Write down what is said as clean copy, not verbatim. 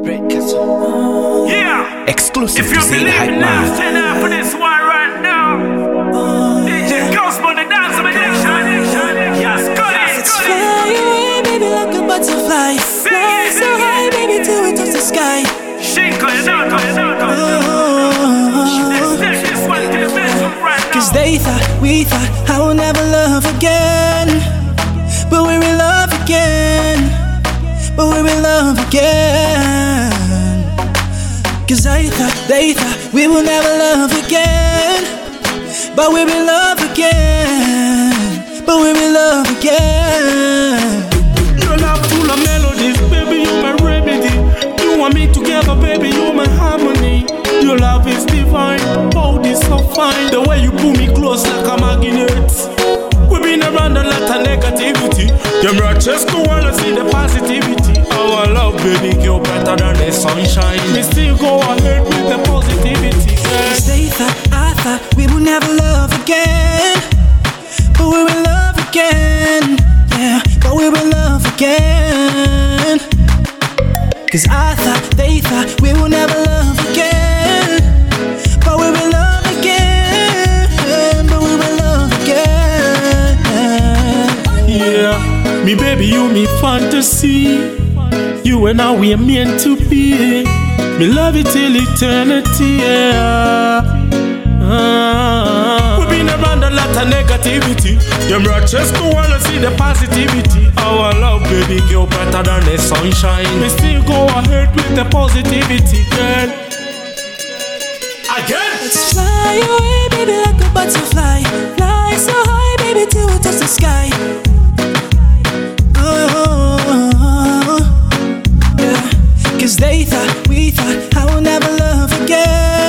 Yeah. Exclusive If to you Say the believe Hype in Man. this, turn up for this one right now. DJ Ghost Money Dance of Addiction. Yes, got it. Fly away, baby, like a butterfly. Fly so high, baby, till we touch the sky. Shinko, you know, let's take this one to the bedroom right now. Cause we thought I will never love again. But we're in love again. But we're in love again. Cause they thought we will never love again. But we're in love again. But we're in love again. Your love full of melodies, baby, you're my remedy. You want me together, baby, you're my harmony. Your love is divine, body so fine. The way you pull me close like a magnet. We've been around a lot of negativity. Them righteous don't wanna see the positivity. Our love, baby, girl, better than the sunshine. We still go ahead with the positivity. Cause I thought we would never love again. But we're in love again. Yeah, but we're in love again. Cause they thought we would never love again. But we're in love again. But we're in love again. Yeah, me baby, you me fantasy. You and I, we are meant to be. Me love you till eternity, yeah. We've been around a lot of negativity. Them righteous don't wanna see the positivity. Our love, baby, girl, better than the sunshine. We still go ahead with the positivity, girl. Again. Let's fly away, baby, like a butterfly. Fly so high, baby, till we touch the sky. Cause we thought I will never love again.